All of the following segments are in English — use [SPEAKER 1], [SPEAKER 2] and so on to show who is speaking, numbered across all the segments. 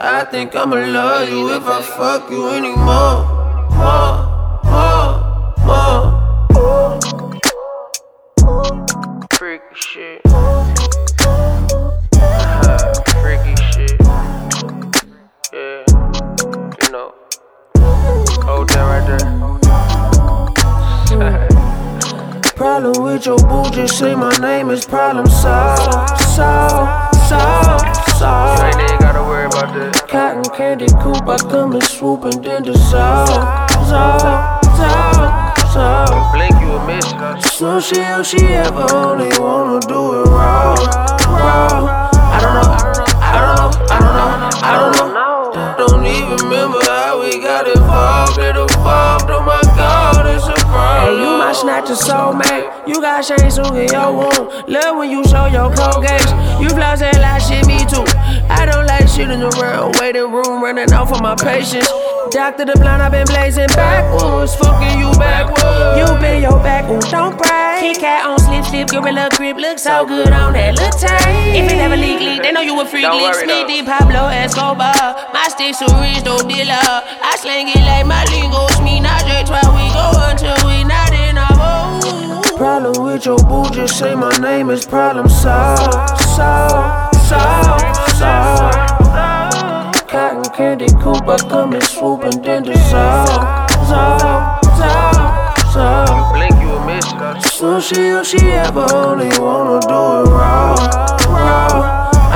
[SPEAKER 1] I think I'ma love you if I fuck you anymore. Freaky shit. Freaky shit. Yeah, you know. Hold that right there. Problem with your boo, just say my name is problem solved. You ain't even gotta worry about that. Cotton candy coupe, I come and swoop and then dissolve. Blink, you a miss. So she ever only wanna do it wrong. I don't know. Don't even remember how we got involved. Oh my God, it's a problem. Hey, you my snatcher soulmate. You got shame soon in your womb. Love when you show your Colgate. You floss and like shit, me too. I don't like shitting around, waiting room, running off of my patience. Doctor the blind, I've been blazing backwards, fucking you backwards. You been your back, ooh, don't break. Kit Kat on slip, gorilla grip, look so good on that little tape. If it ever leak, they know you a freak. Smithy, Pablo Escobar. My sticks are rich, dope dealer. I slang it like my lingos, me not just why we go until we not in our mood. Problem with your boo, just say my name is problem solved. Cotton candy coupe, I come and swoop and then dissolve. Blink, you a miss. So she ever only wanna do it wrong. I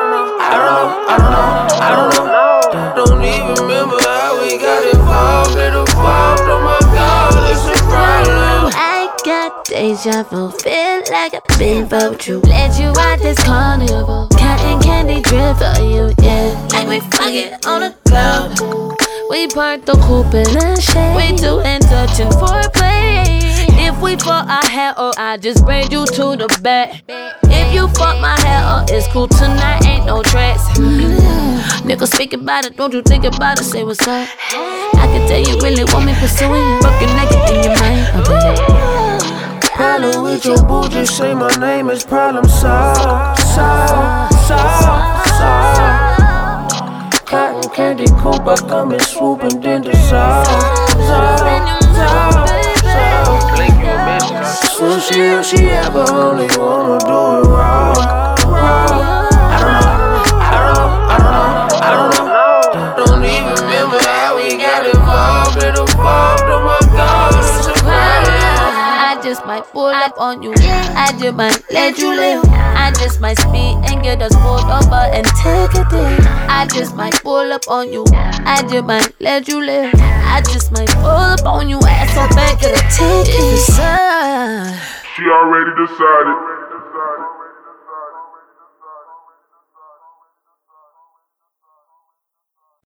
[SPEAKER 1] don't know. Don't even remember how we got involved. Oh my God, it's a problem.
[SPEAKER 2] I got deja vu, feel like I've been vote you. Let you out this carnival, cotton candy drip for you, yeah. Like we fucking on the club. We park the coupe in a shade. We doing touching foreplay. If we fuck our hair up, I just bring you to the back. If you fuck my hair up, it's cool tonight, ain't no tracks. Nigga, speak about it, don't you think about it, say what's up. I can tell you really want me pursuing you, fucking naked in your mind, okay.
[SPEAKER 1] Problem with your boo, just say my name is problem solved. Cotton candy coupe, I come and swoop and then dissolve. Blink, you a miss. So she ever only wanna do it wrong. I don't know. Don't even remember how we got involved. Oh my God, it's a problem.
[SPEAKER 2] I just might pull up on you. I just might let you live. I just might speed and get us pulled over and take a date. I just might pull up on you. I just might let you live. I just might pull up on you. Ass on back, get a ticket.
[SPEAKER 3] She already decided.